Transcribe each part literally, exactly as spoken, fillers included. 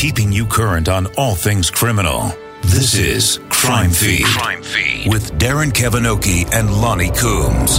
keeping you current on all things criminal. This is Crime Feed, Crime Feed with Darren Kavinoky and Lonnie Coombs.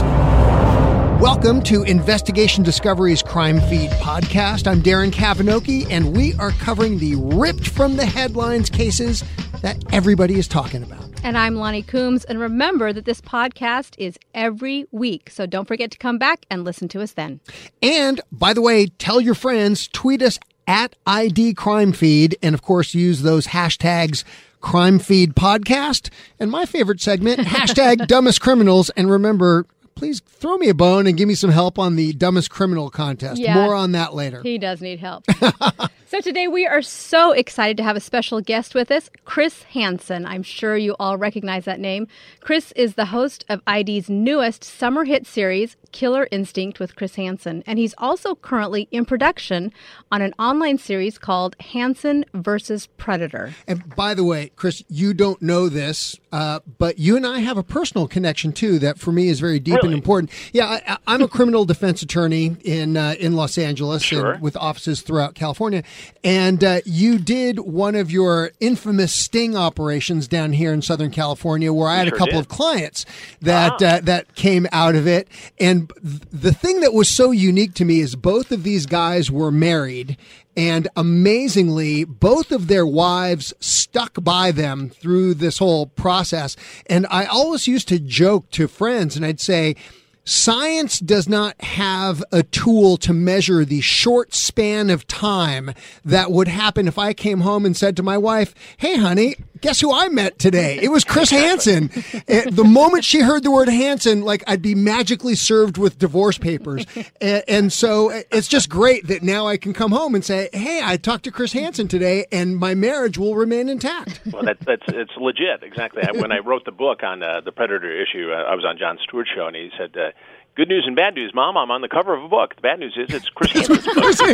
Welcome to Investigation Discovery's Crime Feed podcast. I'm Darren Kavinoky, and we are covering the ripped from the headlines cases that everybody is talking about. And I'm Lonnie Coombs, and remember that this podcast is every week, so don't forget to come back and listen to us then. And, by the way, tell your friends, tweet us at I D Crime Feed, and of course use those hashtags Crime Feed Podcast, and my favorite segment, hashtag Dumbest Criminals, and remember, please throw me a bone and give me some help on the Dumbest Criminal contest. Yeah, more on that later. He does need help. So today we are so excited to have a special guest with us, Chris Hansen. I'm sure you all recognize that name. Chris is the host of I D's newest summer hit series, Killer Instinct with Chris Hansen. And he's also currently in production on an online series called Hansen versus Predator. And by the way, Chris, you don't know this, uh, but you and I have a personal connection, too, that for me is very deep really? and important. Yeah, I, I'm a criminal defense attorney in uh, in Los Angeles sure. and with offices throughout California. And uh, you did one of your infamous sting operations down here in Southern California, where I had sure a couple did. of clients that Ah. uh, that came out of it. And th- the thing that was so unique to me is both of these guys were married. And amazingly, both of their wives stuck by them through this whole process. And I always used to joke to friends, and I'd say, science does not have a tool to measure the short span of time that would happen if I came home and said to my wife, "Hey, honey, guess who I met today? It was Chris Hansen." And the moment she heard the word Hansen, like I'd be magically served with divorce papers. And, and so it's just great that now I can come home and say, "Hey, I talked to Chris Hansen today, and my marriage will remain intact." Well, that, that's it's legit, exactly. When I wrote the book on uh, the Predator issue, uh, I was on Jon Stewart's show, and he said, uh, "Good news and bad news, Mom. I'm on the cover of a book. The bad news is it's Chris Hansen's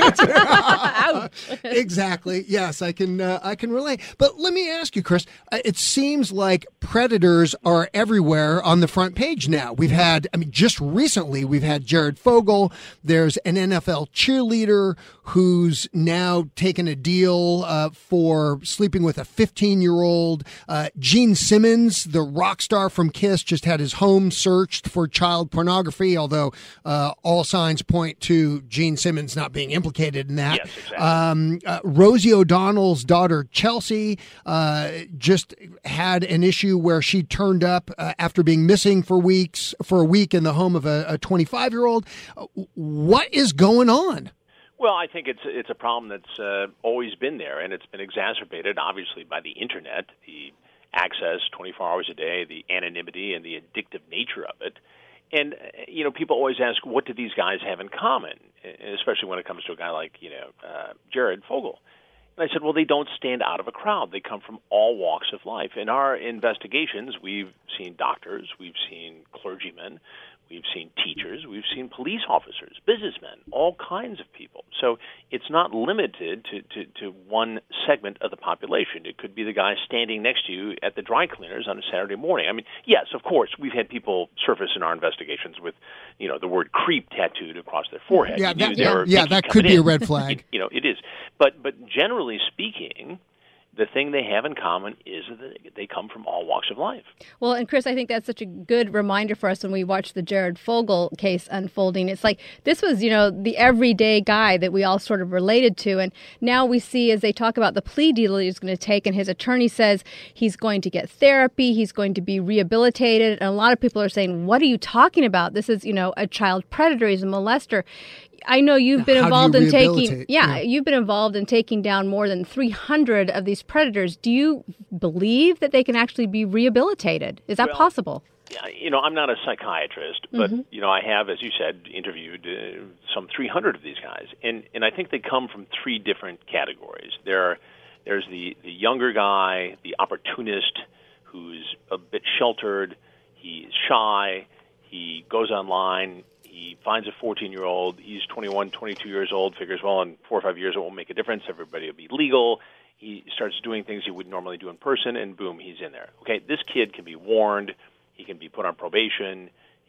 book." Exactly. Yes, I can. Uh, I can relate. But let me ask you, Chris. Uh, it seems like predators are everywhere on the front page now. We've had. I mean, just recently we've had Jared Fogle. There's an N F L cheerleader who's now taken a deal uh, for sleeping with a fifteen-year-old. Uh, Gene Simmons, the rock star from Kiss, just had his home searched for child pornography. Although uh, all signs point to Gene Simmons not being implicated in that. Yes, exactly. Um, uh, Rosie O'Donnell's daughter, Chelsea, uh, just had an issue where she turned up uh, after being missing for weeks, for a week in the home of a twenty-five-year-old. Uh, what is going on? Well, I think it's it's a problem that's uh, always been there, and it's been exacerbated, obviously, by the Internet, the access twenty-four hours a day, the anonymity, and the addictive nature of it. And, you know, people always ask, what do these guys have in common, especially when it comes to a guy like, you know, uh, Jared Fogle. And I said, well, they don't stand out of a crowd. They come from all walks of life. In our investigations, we've seen doctors, we've seen clergymen, we've seen teachers, we've seen police officers, businessmen, all kinds of people. So it's not limited to, to, to one segment of the population. It could be the guy standing next to you at the dry cleaners on a Saturday morning. I mean, yes, of course, we've had people surface in our investigations with, you know, the word creep tattooed across their forehead. Yeah, You that, knew they yeah, were yeah, thinking that could coming be a in. red flag. You know, it is. But but generally speaking, the thing they have in common is that they come from all walks of life. Well, and Chris, I think that's such a good reminder for us when we watch the Jared Fogle case unfolding. It's like this was, you know, the everyday guy that we all sort of related to. And now we see as they talk about the plea deal that he's going to take, and his attorney says he's going to get therapy, he's going to be rehabilitated. And a lot of people are saying, what are you talking about? This is, you know, a child predator, he's a molester. I know you've been How do involved you in taking, rehabilitate? yeah, Yeah. you've been involved in taking down more than three hundred of these predators. Do you believe that they can actually be rehabilitated? Is that Well, possible? Yeah, you know, I'm not a psychiatrist, but, Mm-hmm. you know, I have, as you said, interviewed uh, some three hundred of these guys. And, and I think they come from three different categories. There are, there's the, the younger guy, the opportunist, who's a bit sheltered, he's shy, he goes online, he finds a fourteen-year-old, he's twenty-one, twenty-two years old, figures, well, in four or five years it won't make a difference, everybody will be legal. He starts doing things he would normally do in person, and boom, he's in there. Okay, this kid can be warned, he can be put on probation,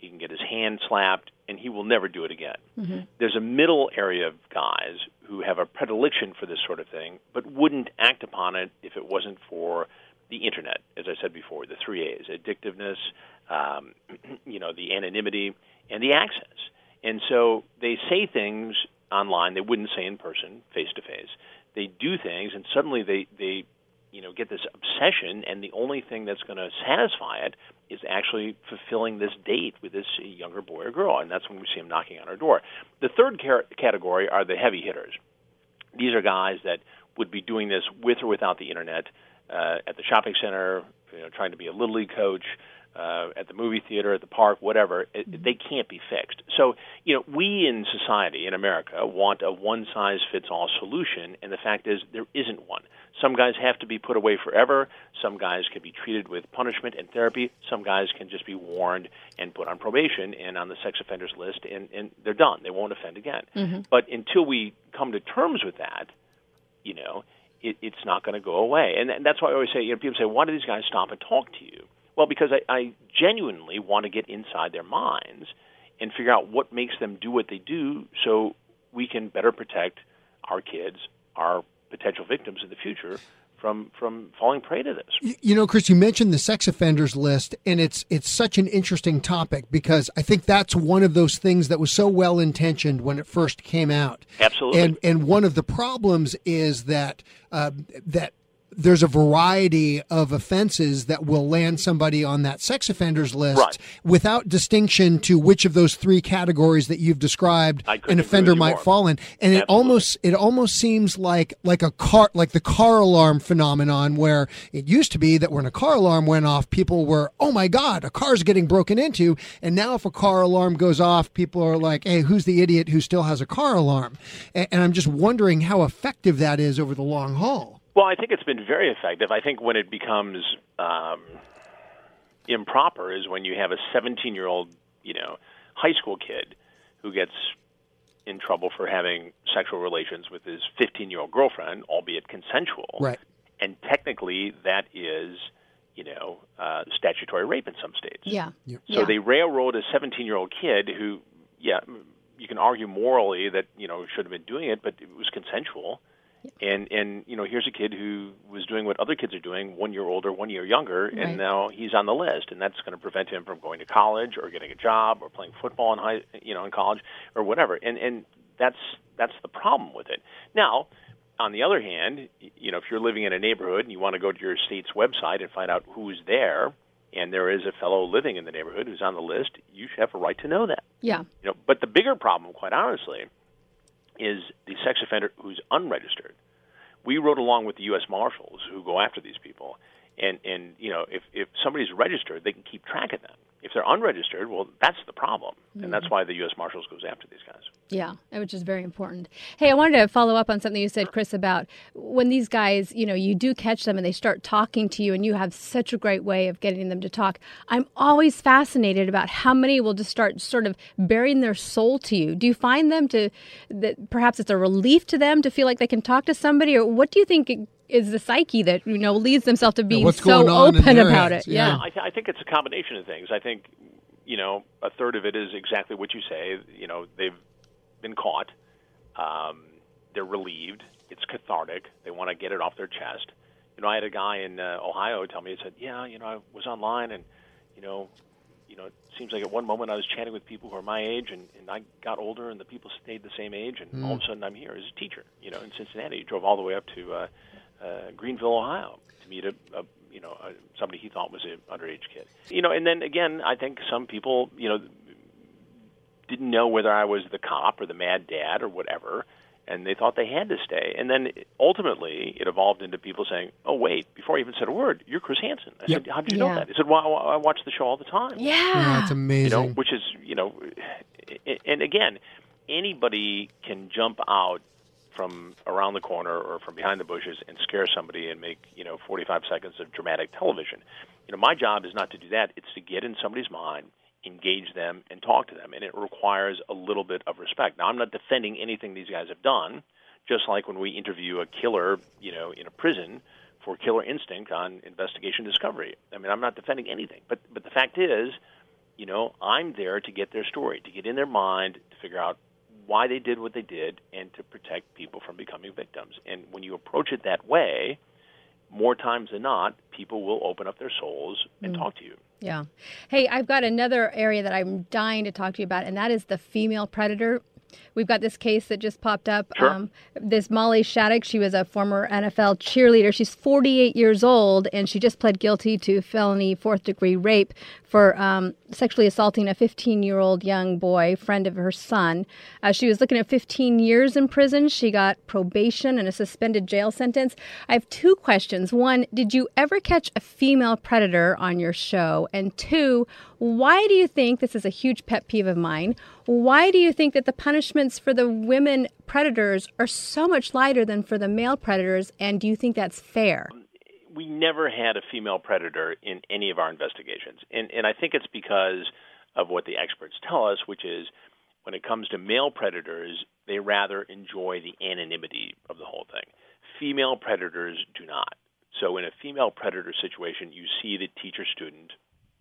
he can get his hand slapped, and he will never do it again. Mm-hmm. There's a middle area of guys who have a predilection for this sort of thing, but wouldn't act upon it if it wasn't for the Internet, as I said before, the three A's, addictiveness, um, you know, the anonymity, and the access. And so they say things online they wouldn't say in person, face-to-face. They do things, and suddenly they, they you know, get this obsession, and the only thing that's going to satisfy it is actually fulfilling this date with this younger boy or girl, and that's when we see them knocking on our door. The third car- category are the heavy hitters. These are guys that would be doing this with or without the Internet, uh, at the shopping center, you know, trying to be a Little League coach, uh, at the movie theater, at the park, whatever. It, they can't be fixed. So, you know, we in society, in America, want a one-size-fits-all solution, and the fact is there isn't one. Some guys have to be put away forever. Some guys can be treated with punishment and therapy. Some guys can just be warned and put on probation and on the sex offenders list, and, and they're done. They won't offend again. Mm-hmm. But until we come to terms with that, you know, it, it's not going to go away. And, and that's why I always say, you know, people say, why do these guys stop and talk to you? Well, because I, I genuinely want to get inside their minds and figure out what makes them do what they do so we can better protect our kids, our potential victims in the future from from falling prey to this. You, you know, Chris, you mentioned the sex offenders list, and it's it's such an interesting topic because I think that's one of those things that was so well intentioned when it first came out. Absolutely. And and one of the problems is that uh, that there's a variety of offenses that will land somebody on that sex offenders list right. without distinction to which of those three categories that you've described an offender might more. fall in. And Absolutely. it almost it almost seems like like a car like the car alarm phenomenon, where it used to be that when a car alarm went off, people were, oh my God, a car's getting broken into. And now if a car alarm goes off, people are like, hey, who's the idiot who still has a car alarm? And, and I'm just wondering how effective that is over the long haul. Well, I think it's been very effective. I think when it becomes um, improper is when you have a seventeen-year-old, you know, high school kid who gets in trouble for having sexual relations with his fifteen-year-old girlfriend, albeit consensual. Right. And technically that is, you know, uh, statutory rape in some states. Yeah. Yep. So yeah. they railroad a seventeen-year-old kid who, yeah, you can argue morally that, you know, should have been doing it, but it was consensual. And, and you know, here's a kid who was doing what other kids are doing, one year older, one year younger, and Right. now he's on the list, and that's going to prevent him from going to college or getting a job or playing football in high, you know, in college or whatever. And and that's that's the problem with it. Now, on the other hand, you know, if you're living in a neighborhood and you want to go to your state's website and find out who's there, and there is a fellow living in the neighborhood who's on the list, you should have a right to know that. Yeah. You know, but the bigger problem, quite honestly, is the sex offender who's unregistered. We rode along with the U S Marshals who go after these people, and, and you know, if, if somebody's registered, they can keep track of them. If they're unregistered, well, that's the problem, mm-hmm. and that's why the U S Marshals goes after these guys. Yeah, which is very important. Hey, I wanted to follow up on something you said, Chris, about when these guys, you know, you do catch them and they start talking to you and you have such a great way of getting them to talk. I'm always fascinated about how many will just start sort of bearing their soul to you. Do you find them to, that perhaps it's a relief to them to feel like they can talk to somebody, or what do you think is the psyche that, you know, leads themselves to being yeah, so open about heads? it? Yeah, yeah. I, th- I think it's a combination of things. I think, you know, a third of it is exactly what you say. You know, they've been caught. Um, they're relieved. It's cathartic. They want to get it off their chest. You know, I had a guy in uh, Ohio tell me, he said, yeah, you know, I was online and, you know, you know, it seems like at one moment I was chatting with people who are my age, and, and I got older and the people stayed the same age, and mm. all of a sudden I'm here as a teacher, you know, in Cincinnati. He drove all the way up to uh, uh, Greenville, Ohio to meet a, a you know, a, somebody he thought was an underage kid. You know, and then again, I think some people, you know, didn't know whether I was the cop or the mad dad or whatever, and they thought they had to stay. And then ultimately it evolved into people saying, oh, wait, before I even said a word, you're Chris Hansen. I yep. said, how did you yeah. know that? He said, well, I watch the show all the time. Yeah. yeah it's amazing. You know, which is, you know, and again, anybody can jump out from around the corner or from behind the bushes and scare somebody and make, you know, forty-five seconds of dramatic television. You know, my job is not to do that. It's to get in somebody's mind, engage them, and talk to them, and it requires a little bit of respect. Now, I'm not defending anything these guys have done, just like when we interview a killer, you know, in a prison for Killer Instinct on Investigation Discovery. I mean, I'm not defending anything, but but the fact is, you know, I'm there to get their story, to get in their mind, to figure out why they did what they did, and to protect people from becoming victims. And when you approach it that way, more times than not, people will open up their souls and mm. talk to you. Yeah. Hey, I've got another area that I'm dying to talk to you about, and that is the female predator. We've got this case that just popped up. Sure. Um, this Molly Shattuck, she was a former N F L cheerleader. She's forty-eight years old, and she just pled guilty to felony fourth-degree rape for um, sexually assaulting a fifteen-year-old young boy, friend of her son. Uh, she was looking at fifteen years in prison. She got probation and a suspended jail sentence. I have two questions. One, did you ever catch a female predator on your show? And two, why do you think, this is a huge pet peeve of mine, why do you think that the punishments for the women predators are so much lighter than for the male predators, and do you think that's fair? We never had a female predator in any of our investigations, and, and I think it's because of what the experts tell us, which is when it comes to male predators, they rather enjoy the anonymity of the whole thing. Female predators do not. So in a female predator situation, you see the teacher-student,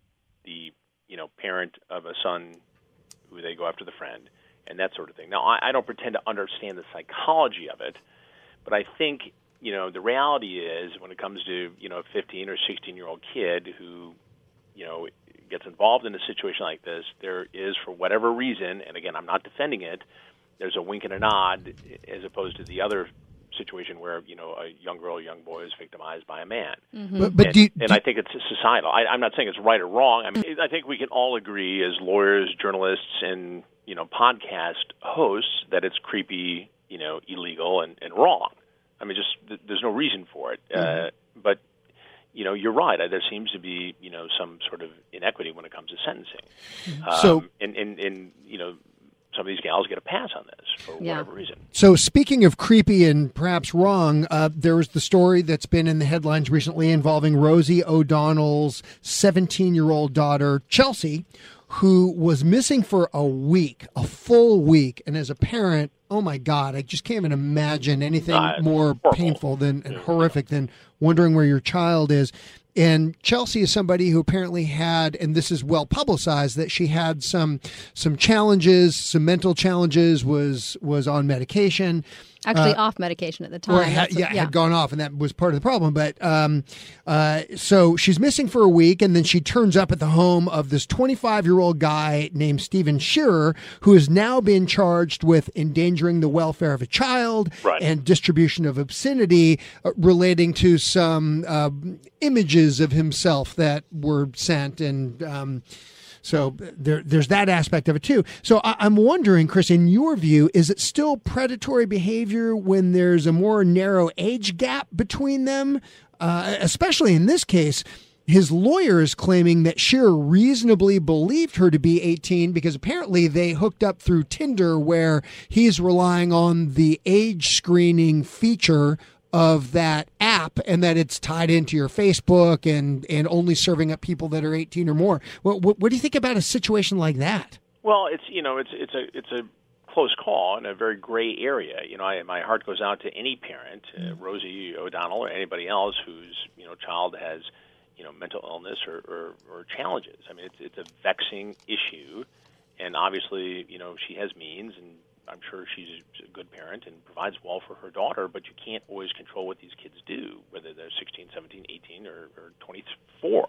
the you know parent of a son who they go after the friend, and that sort of thing. Now, I, I don't pretend to understand the psychology of it, but I think, you know, the reality is when it comes to, you know, a fifteen or sixteen-year-old kid who, you know, gets involved in a situation like this, there is, for whatever reason, and again, I'm not defending it, there's a wink and a nod as opposed to the other situation where, you know, a young girl or young boy is victimized by a man. Mm-hmm. But, but and, do, and do, I think it's societal. I, I'm not saying it's right or wrong. I mean, I think we can all agree as lawyers, journalists, and, you know, podcast hosts that it's creepy, you know, illegal and, and wrong. I mean, just th- there's no reason for it. Mm-hmm. Uh, but, you know, you're right. There seems to be, you know, some sort of inequity when it comes to sentencing. Mm-hmm. Um, so, and, and, and, you know, some of these gals get a pass on this for yeah. whatever reason. So speaking of creepy and perhaps wrong, uh, there was the story that's been in the headlines recently involving Rosie O'Donnell's seventeen-year-old daughter, Chelsea, who was missing for a week, a full week. And as a parent, oh my God, I just can't even imagine anything uh, more horrible. painful than and horrific than wondering where your child is. And Chelsea is somebody who apparently had, and this is well publicized, that she had some some challenges, some mental challenges, was was on medication. Actually, uh, off medication at the time. Or had, yeah, yeah, had gone off, and that was part of the problem. But um, uh, so she's missing for a week, and then she turns up at the home of this twenty-five-year-old guy named Stephen Shearer, who has now been charged with endangering the welfare of a child right. and distribution of obscenity uh, relating to some uh, images of himself that were sent, and um, so there, there's that aspect of it too. So I, I'm wondering, Chris, in your view, is it still predatory behavior when there's a more narrow age gap between them? Uh, especially in this case, his lawyer is claiming that Shearer reasonably believed her to be eighteen because apparently they hooked up through Tinder, where he's relying on the age screening feature of that app, and that it's tied into your Facebook and, and only serving up people that are eighteen or more. What, what, what do you think about a situation like that? Well, it's you know it's it's a it's a close call in a very gray area. You know, I, my heart goes out to any parent, uh, Rosie O'Donnell or anybody else whose you know child has you know mental illness or, or, or challenges. I mean, it's it's a vexing issue, and obviously you know she has means, and I'm sure she's a good parent and provides well for her daughter, but you can't always control what these kids do, whether they're sixteen, seventeen, eighteen, or, or twenty-four.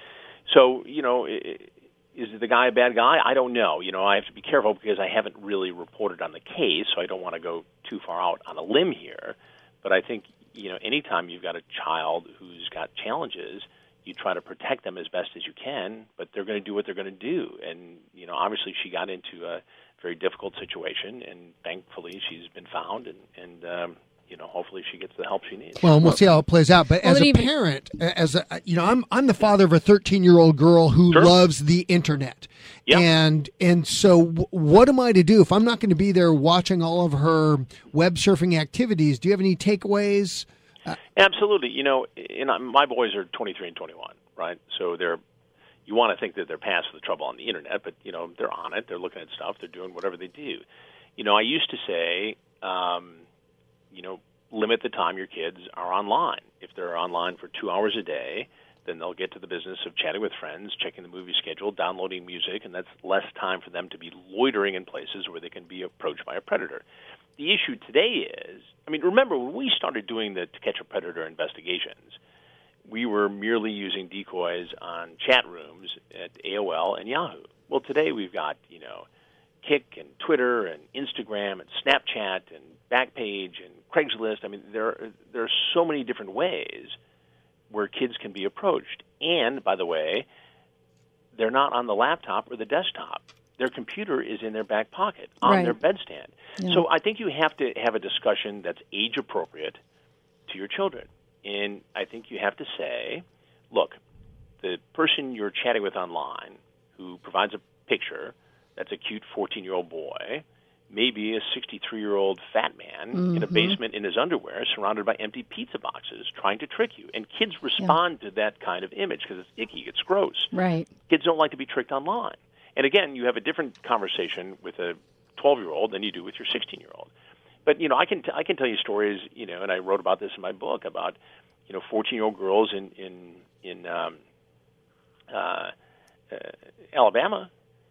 So, you know, is the guy a bad guy? I don't know. You know, I have to be careful because I haven't really reported on the case, so I don't want to go too far out on a limb here. But I think, you know, anytime you've got a child who's got challenges, you try to protect them as best as you can, but they're going to do what they're going to do. And, you know, obviously she got into a very difficult situation, and thankfully she's been found, and, and um, you know, hopefully she gets the help she needs. Well, and we'll see how it plays out. But well, as a even, parent, as a, you know, I'm I'm the father of a thirteen-year-old girl who sure. loves the internet. Yep. And and so w- what am I to do if I'm not going to be there watching all of her web surfing activities? Do you have any takeaways? Uh, Absolutely. You know, and my boys are twenty-three and twenty-one, right? So they're you want to think that they're past the trouble on the internet, but, you know, they're on it. They're looking at stuff. They're doing whatever they do. You know, I used to say, um, you know, limit the time your kids are online. If they're online for two hours a day, then they'll get to the business of chatting with friends, checking the movie schedule, downloading music, and that's less time for them to be loitering in places where they can be approached by a predator. The issue today is, I mean, remember when we started doing the To Catch a Predator investigations, we were merely using decoys on chat rooms at A O L and Yahoo. Well, today we've got, you know, Kik and Twitter and Instagram and Snapchat and Backpage and Craigslist. I mean, there there are so many different ways where kids can be approached. And, by the way, they're not on the laptop or the desktop. Their computer is in their back pocket, on Right. their bedstand. Yeah. So I think you have to have a discussion that's age-appropriate to your children. And I think you have to say, look, the person you're chatting with online who provides a picture that's a cute fourteen-year-old boy, maybe a sixty-three-year-old fat man mm-hmm. in a basement in his underwear surrounded by empty pizza boxes trying to trick you. And kids respond yeah. to that kind of image because it's icky, it's gross. Right. Kids don't like to be tricked online. And again, you have a different conversation with a twelve-year-old than you do with your sixteen-year-old. But, you know, I can t- I can tell you stories, you know, and I wrote about this in my book about, you know, fourteen-year-old girls in, in, in um, uh, uh, Alabama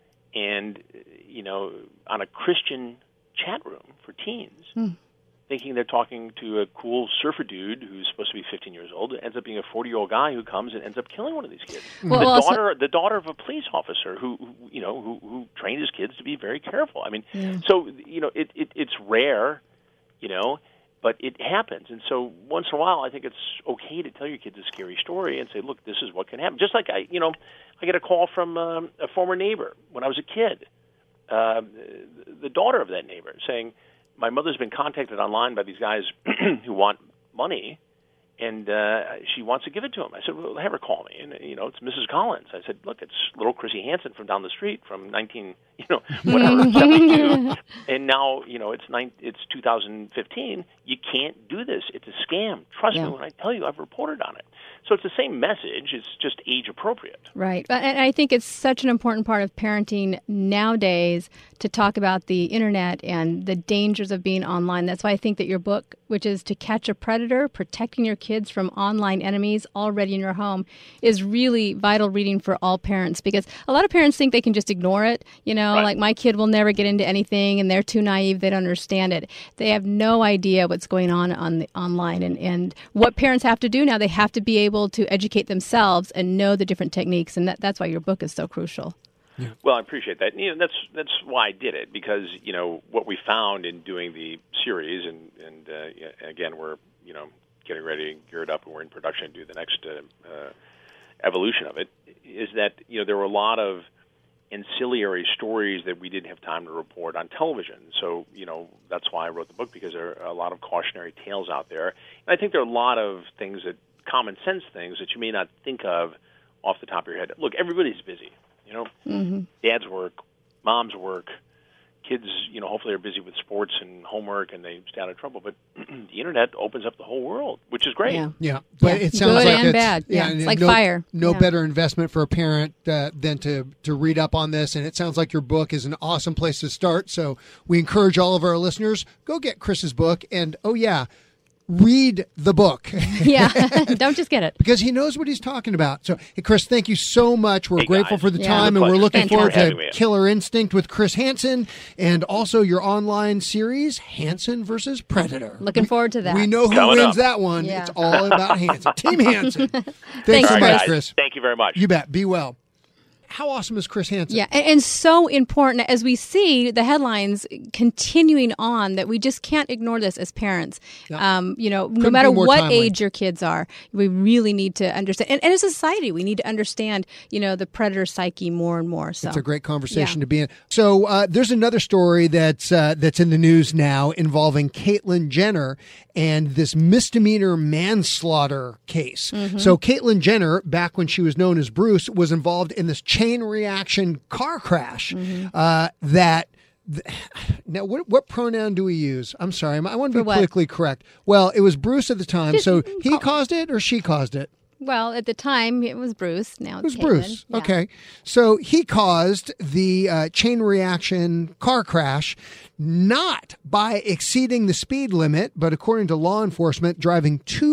and, you know, on a Christian chat room for teens, mm. thinking they're talking to a cool surfer dude who's supposed to be fifteen years old. It ends up being a forty-year-old guy who comes and ends up killing one of these kids. Well, the also, daughter, the daughter of a police officer who, who you know, who, who trained his kids to be very careful. I mean, yeah. so you know, it, it it's rare, you know, but it happens. And so once in a while, I think it's okay to tell your kids a scary story and say, look, this is what can happen. Just like I, you know, I get a call from um, a former neighbor when I was a kid. Uh, the daughter of that neighbor saying, my mother's been contacted online by these guys who want money, and uh, she wants to give it to him. I said, well, have her call me. And, you know, it's Missus Collins. I said, look, it's little Chrissy Hansen from down the street from nineteen, you know, whatever, seventy-two. And now, you know, it's nine, it's two thousand fifteen. You can't do this. It's a scam. Trust yeah. me when I tell you I've reported on it. So it's the same message. It's just age appropriate. Right. And I think it's such an important part of parenting nowadays to talk about the internet and the dangers of being online. That's why I think that your book, which is To Catch a Predator, Protecting Your Kids from Online Enemies Already in Your Home, is really vital reading for all parents, because a lot of parents think they can just ignore it. You know, right. like my kid will never get into anything and they're too naive. They don't understand it. They have no idea what's going on on the online. And, and what parents have to do now, they have to be able to educate themselves and know the different techniques, and that, that's why your book is so crucial. Yeah. Well, I appreciate that. You know, that's that's why I did it, because you know what we found in doing the series, and and uh, again we're you know getting ready, geared up, and we're in production to do the next uh, uh, evolution of it. Is that you know there were a lot of ancillary stories that we didn't have time to report on television. So, you know, that's why I wrote the book, because there are a lot of cautionary tales out there. And I think there are a lot of things that, common sense things that you may not think of off the top of your head. Look, everybody's busy, you know. Mm-hmm. Dad's work, mom's work, kids, you know, hopefully are busy with sports and homework and they stay out of trouble. But the internet opens up the whole world, which is great. Yeah, yeah. But yeah. it sounds Good like and it's, bad. Yeah, yeah it's like no, fire. No yeah. better investment for a parent uh, than to, to read up on this. And it sounds like your book is an awesome place to start. So we encourage all of our listeners, go get Chris's book. And, oh, yeah, read the book. Yeah, don't just get it. Because he knows what he's talking about. So, hey, Chris, thank you so much. We're hey, grateful guys. for the yeah. time, and we're looking Fantastic. forward to Killer Instinct with Chris Hansen, and also your online series, Hansen versus Predator. Looking forward to that. We know who Coming wins up. that one. Yeah. It's all about Hansen. Team Hansen. Thanks Thanks, so All much, right, guys. Chris. Thank you very much. You bet. Be well. How awesome is Chris Hansen? Yeah, and, and so important as we see the headlines continuing on, that we just can't ignore this as parents. Yeah. Um, you know, Couldn't no matter be more what timely. age your kids are, we really need to understand. And, and as a society, we need to understand, you know, the predator psyche more and more. So It's a great conversation Yeah. to be in. So uh, there's another story that's uh, that's in the news now involving Caitlyn Jenner and this misdemeanor manslaughter case. Mm-hmm. So Caitlyn Jenner, back when she was known as Bruce, was involved in this chain reaction car crash Mm-hmm. uh, that. Now, what what pronoun do we use? I'm sorry, I want to For be what? politically correct. Well, it was Bruce at the time, Just so he call- caused it or she caused it? Well, at the time, it was Bruce. Now It was it's Bruce. Caitlin. Yeah. Okay. So he caused the uh, chain reaction car crash, not by exceeding the speed limit, but according to law enforcement, driving too fast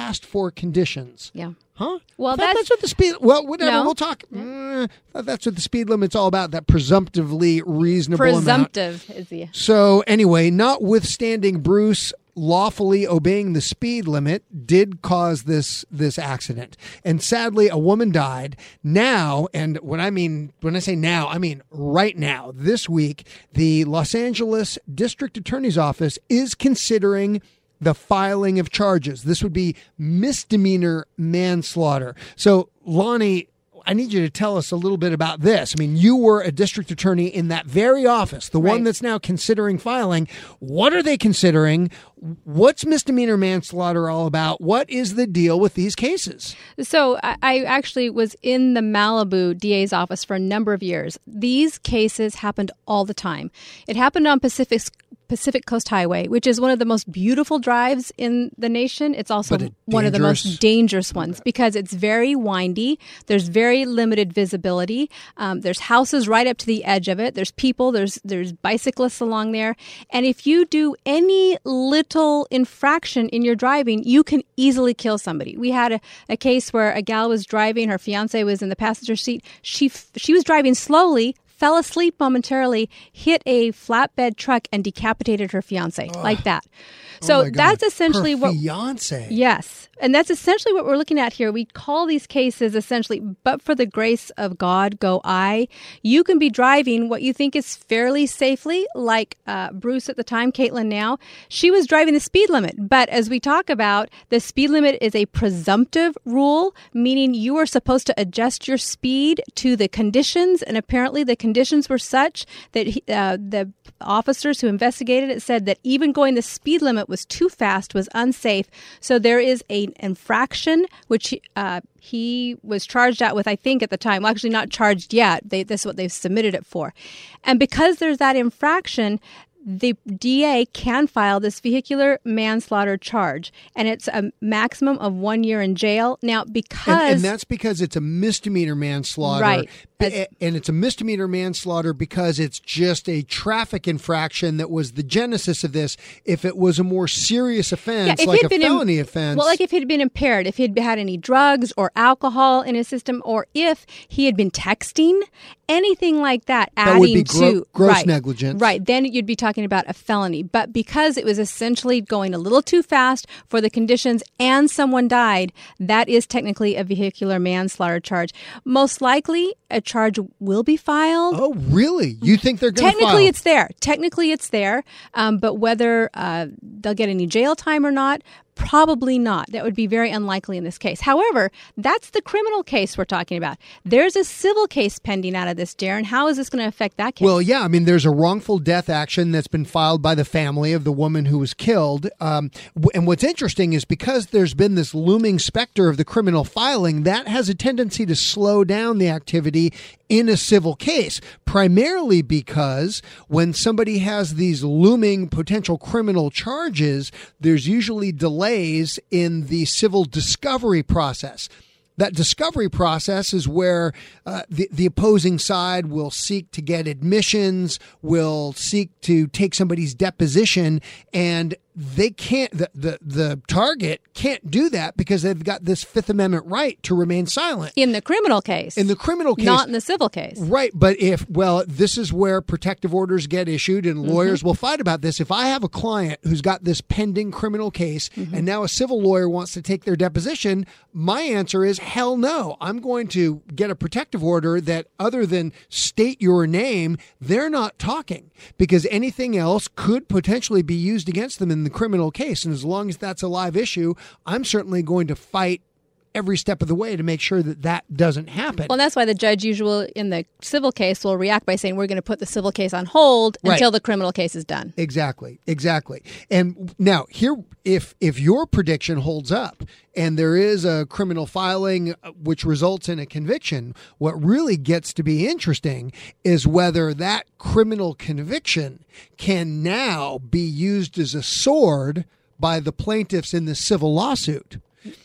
fast for conditions. Yeah. Huh? Well, that's, that's, that's what the speed. Well, whatever. No. We'll talk. Mm, that's what the speed limit's all about. That presumptively reasonable presumptive amount. is the. So anyway, notwithstanding Bruce lawfully obeying the speed limit did cause this this accident, and sadly, a woman died. Now, and when I mean when I say now, I mean right now. This week, the Los Angeles District Attorney's Office is considering the filing of charges. This would be misdemeanor manslaughter. So, Lonnie, I need you to tell us a little bit about this. I mean, you were a district attorney in that very office, the right. one that's now considering filing. What are they considering? What's misdemeanor manslaughter all about? What is the deal with these cases? So I, I actually was in the Malibu D A's office for a number of years. These cases happened all the time. It happened on Pacific Pacific Coast Highway, which is one of the most beautiful drives in the nation. It's also one of the most dangerous ones because it's very windy. There's very limited visibility. Um, there's houses right up to the edge of it. There's people. There's there's bicyclists along there. And if you do any little infraction in your driving, you can easily kill somebody. We had a, a case where a gal was driving. Her fiance was in the passenger seat. She she was driving slowly, fell asleep momentarily, hit a flatbed truck, and decapitated her fiance oh. like that. So oh that's essentially her what fiance. Yes. And that's essentially what we're looking at here. We call these cases essentially, but for the grace of God, go I. You can be driving what you think is fairly safely, like uh, Bruce at the time, Caitlin now. She was driving the speed limit. But as we talk about, the speed limit is a presumptive rule, meaning you are supposed to adjust your speed to the conditions. And apparently the conditions were such that he, uh, the officers who investigated it said that even going the speed limit was too fast, was unsafe. So there is a infraction, which uh, he was charged out with, I think, at the time. Well, actually not charged yet. They, this is what they've submitted it for. And because there's that infraction, the D A can file this vehicular manslaughter charge, and it's a maximum of one year in jail. Now, because... And, and that's because it's a misdemeanor manslaughter. Right. As, and it's a misdemeanor manslaughter because it's just a traffic infraction that was the genesis of this. If it was a more serious offense, yeah, like a been felony in, offense... Well, like if he'd been impaired, if he'd had any drugs or alcohol in his system, or if he had been texting, anything like that, that adding would be gro- to... gross right, negligence. Right. Then you'd be talking about a felony. But because it was essentially going a little too fast for the conditions and someone died, that is technically a vehicular manslaughter charge. Most likely, a charge will be filed. Oh, really? You think they're going to file? Technically, it's there. Technically, it's there. Um, but whether uh, they'll get any jail time or not, probably not. That would be very unlikely in this case. However, that's the criminal case we're talking about. There's a civil case pending out of this, Darren. How is this going to affect that case? Well, yeah. I mean, there's a wrongful death action that's been filed by the family of the woman who was killed. Um, and what's interesting is because there's been this looming specter of the criminal filing, that has a tendency to slow down the activity in a civil case, primarily because when somebody has these looming potential criminal charges, there's usually delays in the civil discovery process. That discovery process is where uh, the, the opposing side will seek to get admissions, will seek to take somebody's deposition, and they can't, the, the, the target can't do that because they've got this Fifth Amendment right to remain silent. In the criminal case. In the criminal case. Not in the civil case. Right. But if, well, this is where protective orders get issued and lawyers mm-hmm. will fight about this. If I have a client who's got this pending criminal case mm-hmm. and now a civil lawyer wants to take their deposition, my answer is hell no. I'm going to get a protective order that other than state your name, they're not talking because anything else could potentially be used against them in the criminal case. And as long as that's a live issue, I'm certainly going to fight every step of the way to make sure that that doesn't happen. Well, that's why the judge usually in the civil case will react by saying we're going to put the civil case on hold right. until the criminal case is done. Exactly. Exactly. And now here, if, if your prediction holds up and there is a criminal filing which results in a conviction, what really gets to be interesting is whether that criminal conviction can now be used as a sword by the plaintiffs in the civil lawsuit.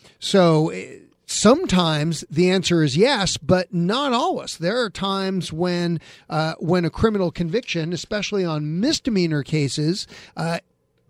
So sometimes the answer is yes, but not always. There are times when uh, when a criminal conviction, especially on misdemeanor cases, uh,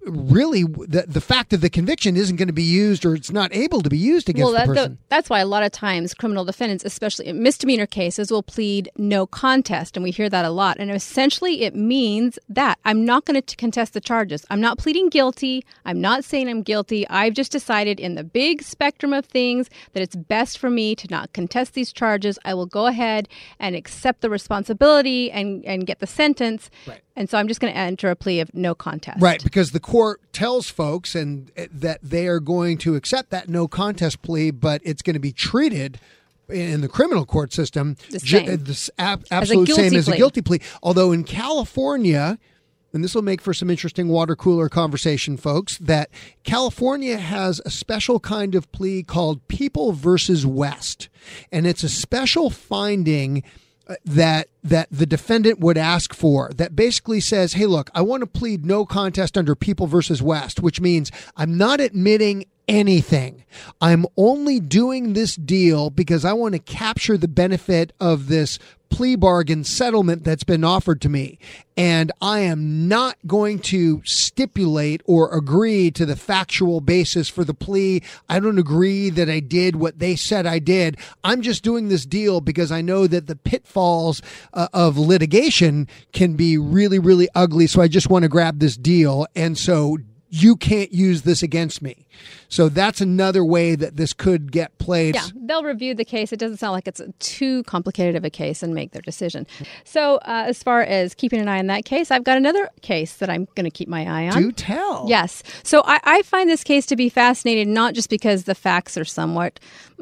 really the, the fact of the conviction isn't going to be used, or it's not able to be used against well, that, the person. The, that's why a lot of times criminal defendants, especially in misdemeanor cases, will plead no contest. And we hear that a lot. And essentially it means that I'm not going to contest the charges. I'm not pleading guilty. I'm not saying I'm guilty. I've just decided in the big spectrum of things that it's best for me to not contest these charges. I will go ahead and accept the responsibility and, and get the sentence. Right. And so I'm just going to enter a plea of no contest. Right, because the court tells folks and that they are going to accept that no contest plea, but it's going to be treated in the criminal court system the same. Ju- the ab- absolute as same as a plea. guilty plea. Although in California, and this will make for some interesting water cooler conversation, folks, that California has a special kind of plea called People versus West. And it's a special finding that that the defendant would ask for that basically says, hey, look, I want to plead no contest under People versus West, which means I'm not admitting anything. I'm only doing this deal because I want to capture the benefit of this plea bargain settlement that's been offered to me. And I am not going to stipulate or agree to the factual basis for the plea. I don't agree that I did what they said I did. I'm just doing this deal because I know that the pitfalls uh, of litigation can be really, really ugly. So I just want to grab this deal. And so you can't use this against me. So that's another way that this could get played. Yeah, they'll review the case. It doesn't sound like it's too complicated of a case and make their decision. So uh, as far as keeping an eye on that case, I've got another case that I'm going to keep my eye on. Do tell. Yes. So I, I find this case to be fascinating, not just because the facts are somewhat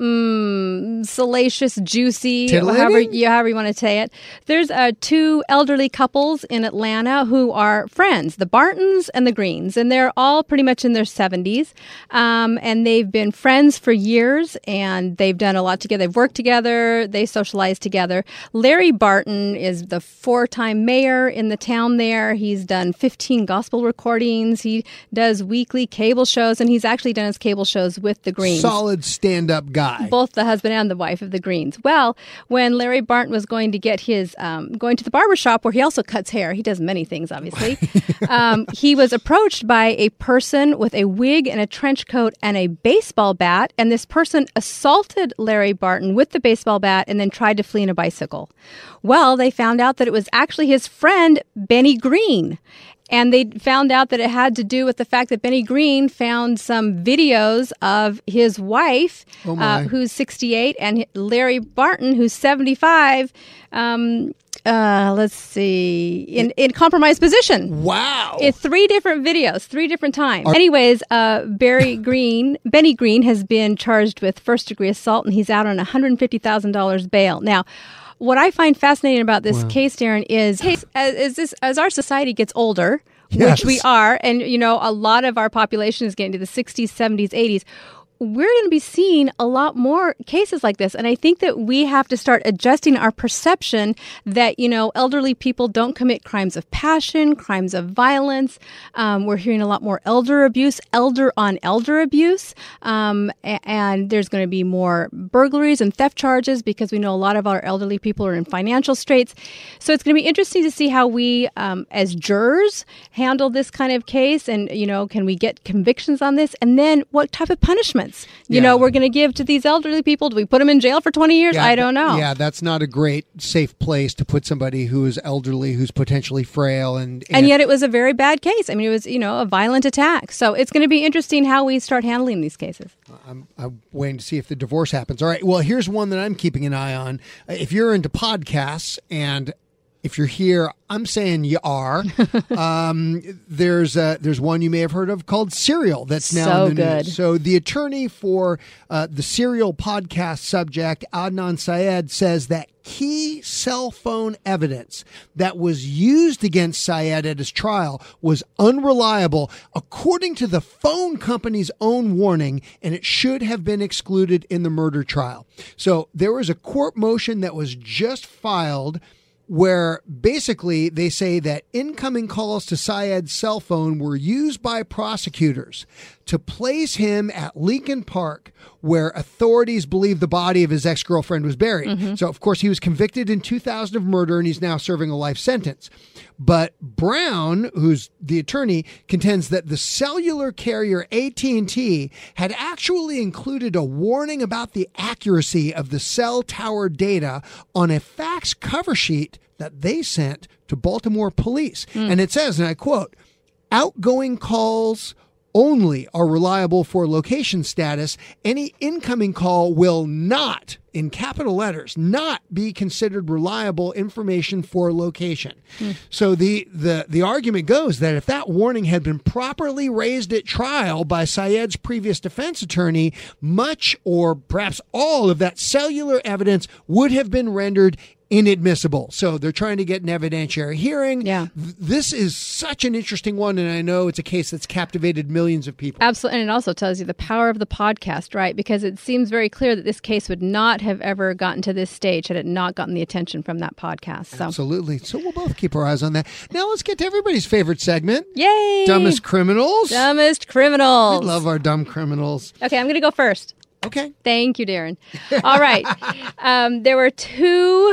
mm, salacious, juicy, however, yeah, however you want to say it. There's uh, two elderly couples in Atlanta who are friends, the Bartons and the Greens, and they're all pretty much in their seventies. Um, and they've been friends for years, and they've done a lot together. They've worked together. They socialize together. Larry Barton is the four-time mayor in the town there. He's done fifteen gospel recordings. He does weekly cable shows, and he's actually done his cable shows with the Greens. Solid stand-up guy. Both the husband and the wife of the Greens. Well, when Larry Barton was going to get his, um, going to the barbershop where he also cuts hair, he does many things, obviously, um, he was approached by a person with a wig and a trench coat and a baseball bat, and this person assaulted Larry Barton with the baseball bat and then tried to flee in a bicycle. Well, they found out that it was actually his friend, Benny Green. And they found out that it had to do with the fact that Benny Green found some videos of his wife, oh uh, who's sixty-eight, and Larry Barton, who's seventy-five, um, uh, let's see, in, in compromised position. Wow. In three different videos, three different times. Are- Anyways, uh, Barry Green, Benny Green has been charged with first-degree assault, and he's out on one hundred fifty thousand dollars bail. Now, what I find fascinating about this wow. case, Darren, is as, as this as our society gets older, yes. which we are, and you know, a lot of our population is getting to the sixties, seventies, eighties. We're going to be seeing a lot more cases like this. And I think that we have to start adjusting our perception that, you know, elderly people don't commit crimes of passion, crimes of violence. Um, we're hearing a lot more elder abuse, elder on elder abuse. Um, and there's going to be more burglaries and theft charges because we know a lot of our elderly people are in financial straits. So it's going to be interesting to see how we, um, as jurors, handle this kind of case. And, you know, can we get convictions on this? And then what type of punishment? You yeah. know, we're going to give to these elderly people. Do we put them in jail for twenty years? Yeah, I don't know. Yeah, that's not a great, safe place to put somebody who is elderly, who's potentially frail. And, and, and yet it was a very bad case. I mean, it was, you know, a violent attack. So it's going to be interesting how we start handling these cases. I'm, I'm waiting to see if the divorce happens. All right, well, here's one that I'm keeping an eye on. If you're into podcasts, and if you're here, I'm saying you are. um, there's uh, there's one you may have heard of called Serial that's now so in the good. news. So the attorney for uh, the Serial podcast subject, Adnan Syed, says that key cell phone evidence that was used against Syed at his trial was unreliable according to the phone company's own warning, and it should have been excluded in the murder trial. So there was a court motion that was just filed where basically they say that incoming calls to Syed's cell phone were used by prosecutors to place him at Lincoln Park, where authorities believe the body of his ex-girlfriend was buried. Mm-hmm. So, of course, he was convicted in two thousand of murder, and he's now serving a life sentence. But Brown, who's the attorney, contends that the cellular carrier A T and T had actually included a warning about the accuracy of the cell tower data on a fax cover sheet that they sent to Baltimore police. Mm. And it says, and I quote, "Outgoing calls only are reliable for location status. Any incoming call will not," in capital letters, "not be considered reliable information for location." Hmm. So the, the, the argument goes that if that warning had been properly raised at trial by Syed's previous defense attorney, much or perhaps all of that cellular evidence would have been rendered inadmissible. So they're trying to get an evidentiary hearing. Yeah. This is such an interesting one, and I know it's a case that's captivated millions of people. Absolutely. And it also tells you the power of the podcast, right? Because it seems very clear that this case would not have ever gotten to this stage had it not gotten the attention from that podcast. So. Absolutely. So we'll both keep our eyes on that. Now let's get to everybody's favorite segment. Yay! Dumbest Criminals. Dumbest Criminals. We love our dumb criminals. Okay, I'm going to go first. Okay. Thank you, Darren. All right. Um, there were two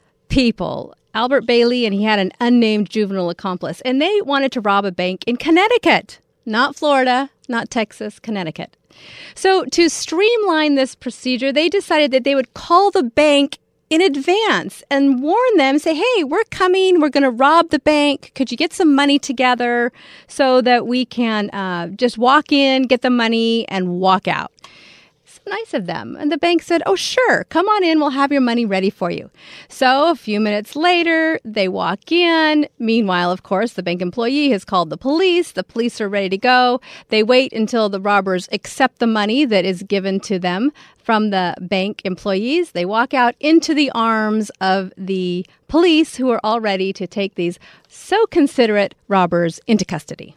people, Albert Bailey, and he had an unnamed juvenile accomplice, and they wanted to rob a bank in Connecticut, not Florida, not Texas, Connecticut. So to streamline this procedure, they decided that they would call the bank in advance and warn them, say, hey, we're coming, we're going to rob the bank. Could you get some money together so that we can uh, just walk in, get the money, and walk out? Nice of them. And the bank said, oh, sure, come on in. We'll have your money ready for you. So a few minutes later, they walk in. Meanwhile, of course, the bank employee has called the police. The police are ready to go. They wait until the robbers accept the money that is given to them from the bank employees. They walk out into the arms of the police, who are all ready to take these so considerate robbers into custody.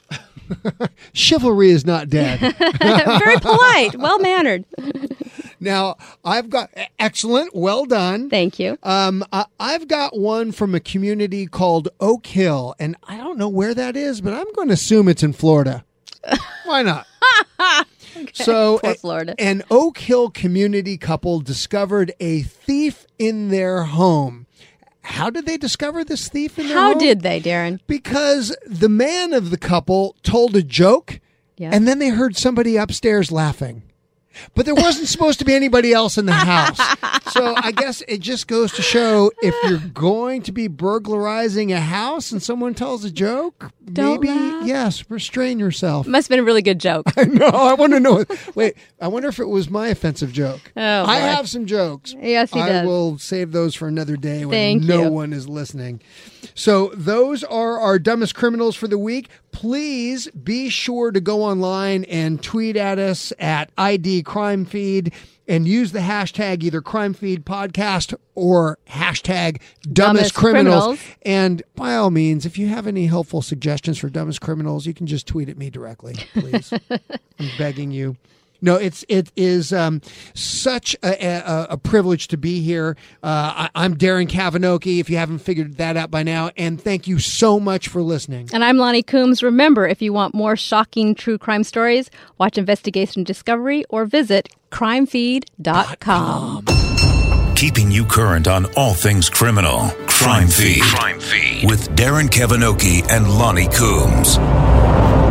Chivalry is not dead. Very polite, well-mannered. Now, I've got excellent, well done. Thank you. Um, I, I've got one from a community called Oak Hill, and I don't know where that is, but I'm going to assume it's in Florida. Why not? Okay. So, Poor Florida. A, an Oak Hill community couple discovered a thief in their home. How did they discover this thief in their How home? did they, Darren? Because the man of the couple told a joke, yeah. and then they heard somebody upstairs laughing. But there wasn't supposed to be anybody else in the house. So I guess it just goes to show, if you're going to be burglarizing a house and someone tells a joke, Don't maybe, laugh. yes, restrain yourself. Must have been a really good joke. I know. I want to know. Wait, I wonder if it was my offensive joke. Oh, I boy. have some jokes. Yes, he I does. will save those for another day when Thank no you. one is listening. So those are our dumbest criminals for the week. Please be sure to go online and tweet at us at I D Crime Feed and use the hashtag either Crime Feed Podcast or hashtag Dumbest, Dumbest criminals. Criminals. And by all means, if you have any helpful suggestions for Dumbest Criminals, you can just tweet at me directly, please. I'm begging you. No, it's it is um, such a, a, a privilege to be here. Uh, I, I'm Darren Kavanoki, if you haven't figured that out by now, and thank you so much for listening. And I'm Lonnie Coombs. Remember, if you want more shocking true crime stories, watch Investigation Discovery or visit crime feed dot com. Keeping you current on all things criminal. Crime Feed. Crime Feed. With Darren Kavanoki and Lonnie Coombs.